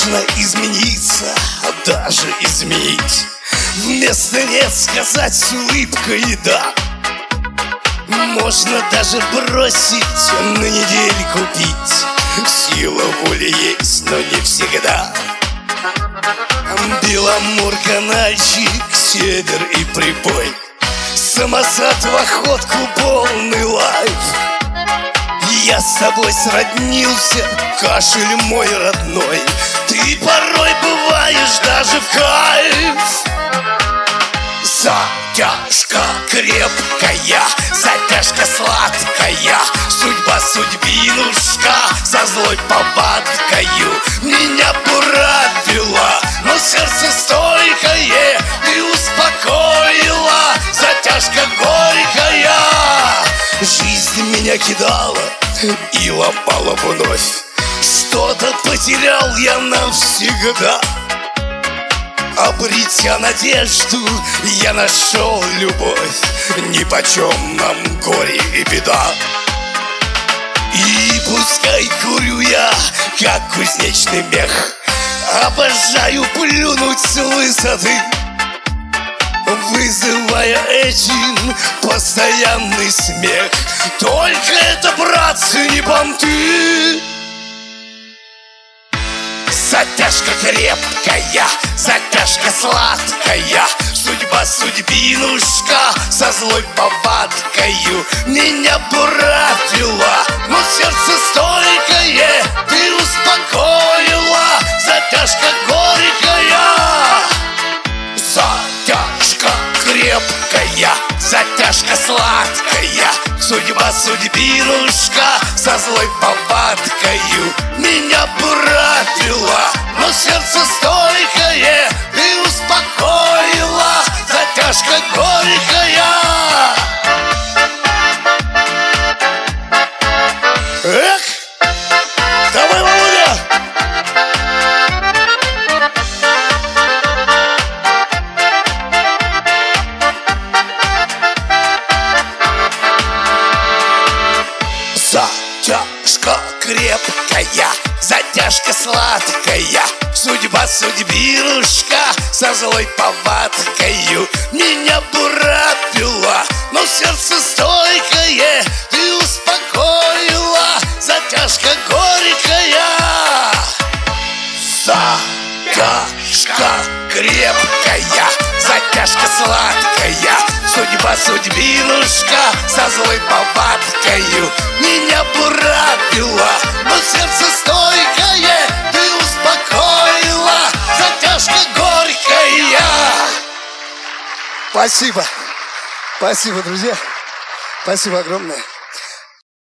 Можно измениться, даже изменить. Вместо «нет» сказать с улыбкой «да». Можно даже бросить, на недельку пить. Сила воли есть, но не всегда. Беломор-канальчик, север и прибой. Самосад в охотку, полный лайф. Я с тобой сроднился, кашель мой родной. Ты порой бываешь даже в кайф. Затяжка крепкая, затяжка сладкая, судьба судьбинушка со злой повадкою меня буравила, но сердце стойкое ты успокоила. Затяжка горькая, жизнь меня кидала и ломала вновь. Что-то потерял я навсегда. Обретя надежду, я нашел любовь. Нипочем нам горе и беда. И пускай курю я, как кузнечный мех, обожаю плюнуть с высоты, вызывая этим постоянный смех. Только это, братцы, не понты. Затяжка крепкая, затяжка сладкая, судьба судьбинушка со злой повадкою меня буравила, но сердце стойкое ты успокоила. Затяжка горькая, затяжка крепкая, затяжка сладкая, судьба судьбинушка со злой повадкою меня буравила, но сердце стойкое ты успокоила. Затяжка горькая. Эх, давай, Володя! Затяжка крепкая, затяжка сладкая, судьба судьбинушка со злой повадкою меня буравила, но сердце стойкое ты успокоила. Затяжка горькая, затяжка крепкая, затяжка сладкая, судьба судьбинушка со злой повадкою меня буравила, но сердце стойкое ты успокоила. Затяжка горькая. Спасибо. Спасибо, друзья. Спасибо огромное.